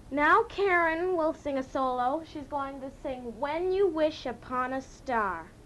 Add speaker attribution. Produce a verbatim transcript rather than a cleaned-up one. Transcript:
Speaker 1: Now Karen will sing a solo. She's going to sing When You Wish Upon a Star.